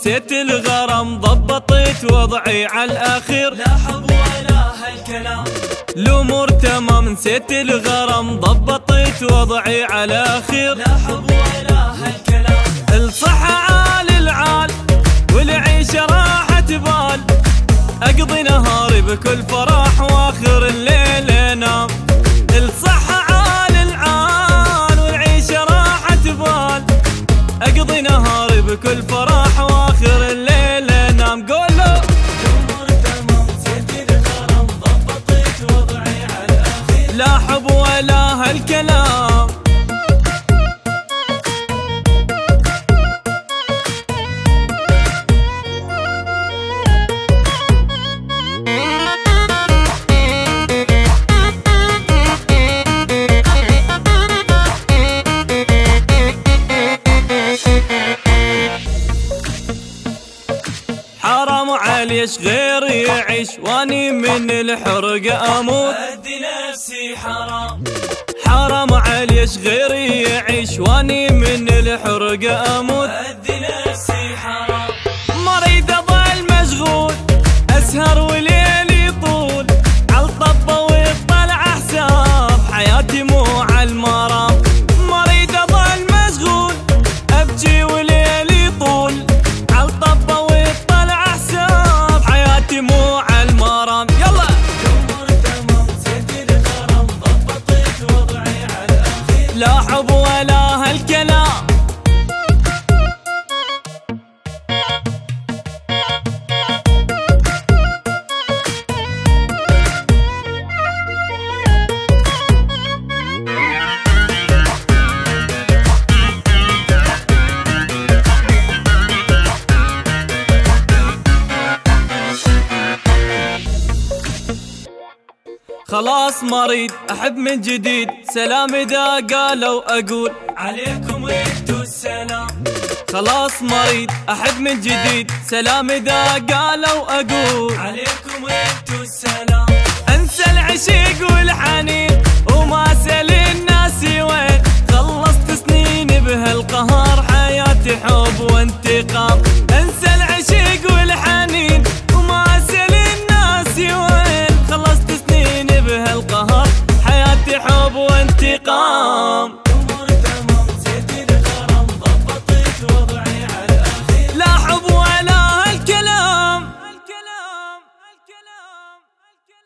نسيت الغرام، ضبطت وضعي على الأخير، لا حب ولا هالكلام. الأمور تمام نسيت الغرام، ضبطت وضعي على الأخير، لا حب ولا هالكلام. الصحة عال العال والعيشة راحة بال، أقضي نهاري بكل فرح وآخر الليل انام. الصحة عال العال والعيشة راحة بال، أقضي نهاري بكل فرح وآخر الليل انام. قولوا الأمور تمام نسيت الغرام، ضبطت وضعي على الأخير، لا حب ولا هالكلام. حرام عليش غيري يعيش واني من الحرق اموت، أدي نفسي حرام. حرام عليش غيري يعيش واني من الحرق اموت، أدي نفسي حرام. مريض اضل مشغول اسهر وليلي يطول، عالطبة ويطلع حساب حياتي مو عالمرام. مريض اضل مشغول ابكي وليلي يطول، عالطبة ويطلع حساب حياتي مو عالمرام. يلا الأمور تمام نسيت الغرام، ضبطت وضعي على الأخير، لا حب ولا هالكلام. خلاص مريض احب من جديد، سلام اذا قالوا اقول عليكم انتو السلام. خلاص مريض احب من جديد، سلام اذا قالوا اقول عليكم انتو السلام. انسى العشق والحنين وما اسال الناس وين، خلصت سنين بهالقهر حياتي حب وانتقام. انسى العشق والحنين وما اسال الناس وين، خلصت سنين بهالقهر حياتي حب وانتقام.